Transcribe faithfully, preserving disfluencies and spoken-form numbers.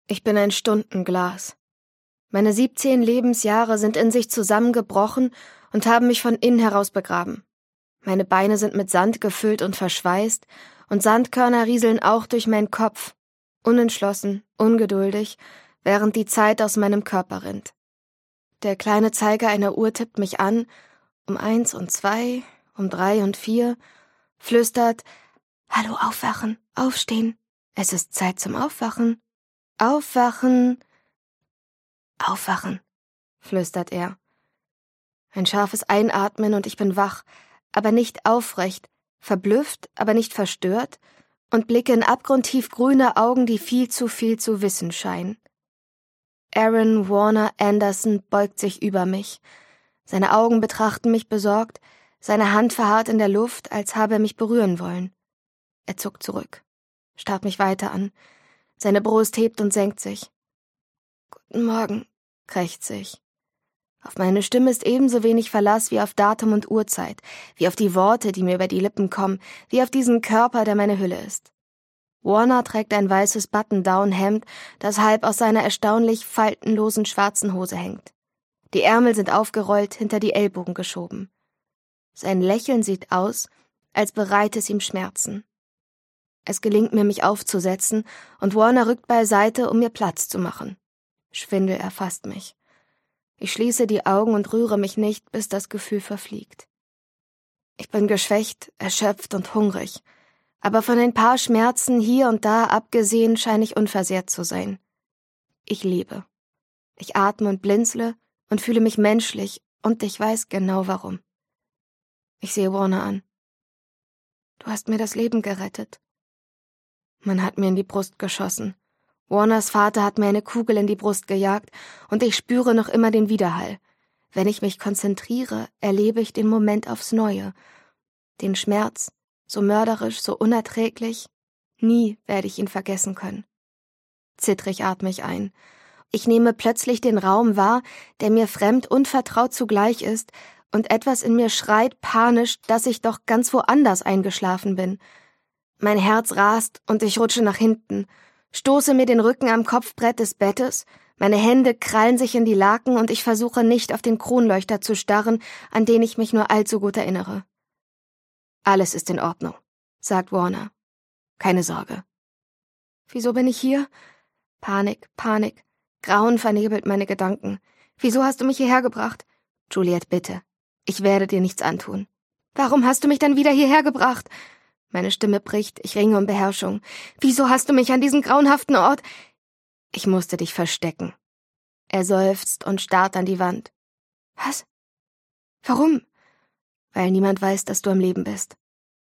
Ich bin ein Stundenglas. Meine siebzehn Lebensjahre sind in sich zusammengebrochen und haben mich von innen heraus begraben. Meine Beine sind mit Sand gefüllt und verschweißt, und Sandkörner rieseln auch durch meinen Kopf, unentschlossen, ungeduldig, während die Zeit aus meinem Körper rinnt. Der kleine Zeiger einer Uhr tippt mich an, um eins und zwei, um drei und vier, flüstert: »Hallo, aufwachen, aufstehen, es ist Zeit zum Aufwachen, aufwachen, aufwachen«, flüstert er. Ein scharfes Einatmen und ich bin wach, aber nicht aufrecht, verblüfft, aber nicht verstört, und blicke in abgrundtief grüne Augen, die viel zu viel zu wissen scheinen. Aaron Warner Anderson beugt sich über mich. Seine Augen betrachten mich besorgt, seine Hand verharrt in der Luft, als habe er mich berühren wollen. Er zuckt zurück, starrt mich weiter an. Seine Brust hebt und senkt sich. »Guten Morgen«, krächzt ich. Auf meine Stimme ist ebenso wenig Verlass wie auf Datum und Uhrzeit, wie auf die Worte, die mir über die Lippen kommen, wie auf diesen Körper, der meine Hülle ist. Warner trägt ein weißes Button-Down-Hemd, das halb aus seiner erstaunlich faltenlosen schwarzen Hose hängt. Die Ärmel sind aufgerollt, hinter die Ellbogen geschoben. Sein Lächeln sieht aus, als bereite es ihm Schmerzen. Es gelingt mir, mich aufzusetzen, und Warner rückt beiseite, um mir Platz zu machen. Schwindel erfasst mich. Ich schließe die Augen und rühre mich nicht, bis das Gefühl verfliegt. Ich bin geschwächt, erschöpft und hungrig, aber von ein paar Schmerzen hier und da abgesehen scheine ich unversehrt zu sein. Ich lebe. Ich atme und blinzle und fühle mich menschlich, und ich weiß genau warum. Ich sehe Warner an. »Du hast mir das Leben gerettet.« Man hat mir in die Brust geschossen. Warners Vater hat mir eine Kugel in die Brust gejagt, und ich spüre noch immer den Widerhall. Wenn ich mich konzentriere, erlebe ich den Moment aufs Neue. Den Schmerz, so mörderisch, so unerträglich. Nie werde ich ihn vergessen können. Zittrig atme ich ein. Ich nehme plötzlich den Raum wahr, der mir fremd und vertraut zugleich ist, und etwas in mir schreit panisch, dass ich doch ganz woanders eingeschlafen bin. Mein Herz rast und ich rutsche nach hinten, stoße mir den Rücken am Kopfbrett des Bettes, meine Hände krallen sich in die Laken und ich versuche nicht auf den Kronleuchter zu starren, an den ich mich nur allzu gut erinnere. »Alles ist in Ordnung«, sagt Warner. »Keine Sorge.« »Wieso bin ich hier?« Panik, Panik. Grauen vernebelt meine Gedanken. »Wieso hast du mich hierher gebracht?« »Juliet, bitte. Ich werde dir nichts antun.« »Warum hast du mich dann wieder hierher gebracht?« Meine Stimme bricht, ich ringe um Beherrschung. »Wieso hast du mich an diesen grauenhaften Ort?« »Ich musste dich verstecken.« Er seufzt und starrt an die Wand. »Was? Warum?« »Weil niemand weiß, dass du am Leben bist.«